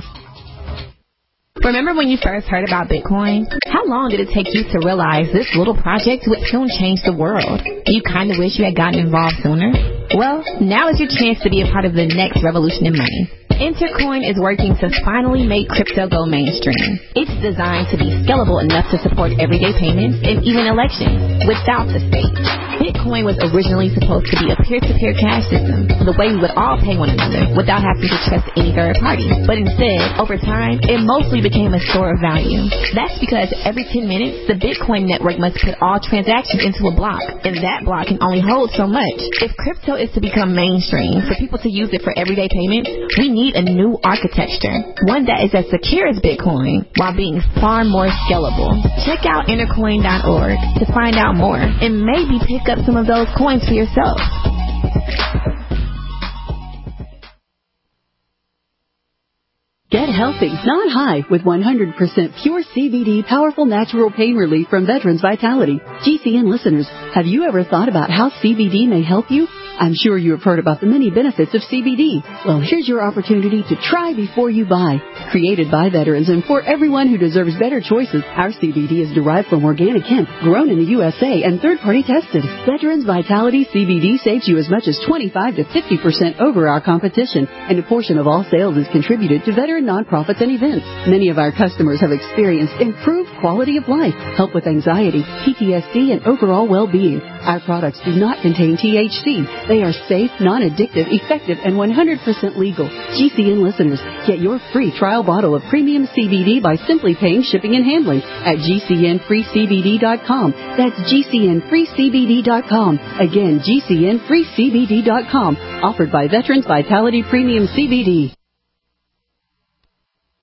Remember when you first heard about Bitcoin? How long did it take you to realize this little project would soon change the world? You kind of wish you had gotten involved sooner? Well, now is your chance to be a part of the next revolution in money. Intercoin is working to finally make crypto go mainstream. It's designed to be scalable enough to support everyday payments and even elections without the state. Bitcoin was originally supposed to be a peer-to-peer cash system, the way we would all pay one another without having to trust any third party. But instead, over time, it mostly became a store of value. That's because every 10 minutes, the Bitcoin network must put all transactions into a block, and that block can only hold so much. If crypto is to become mainstream, for people to use it for everyday payments, we need a new architecture, one that is as secure as Bitcoin while being far more scalable. Check out intercoin.org to find out more and maybe pick up some of those coins for yourself. Get healthy, not high, with 100% pure CBD powerful natural pain relief from Veterans Vitality. GCN listeners, have you ever thought about how CBD may help you? I'm sure you have heard about the many benefits of CBD. Well, here's your opportunity to try before you buy. Created by veterans and for everyone who deserves better choices, our CBD is derived from organic hemp, grown in the USA, and third-party tested. Veterans Vitality CBD saves you as much as 25 to 50% over our competition, and a portion of all sales is contributed to veteran nonprofits and events. Many of our customers have experienced improved quality of life, help with anxiety, PTSD, and overall well-being. Our products do not contain THC. They are safe, non-addictive, effective, and 100% legal. GCN listeners, get your free trial bottle of premium CBD by simply paying shipping and handling at GCNFreeCBD.com. That's GCNFreeCBD.com. Again, GCNFreeCBD.com. Offered by Veterans Vitality Premium CBD.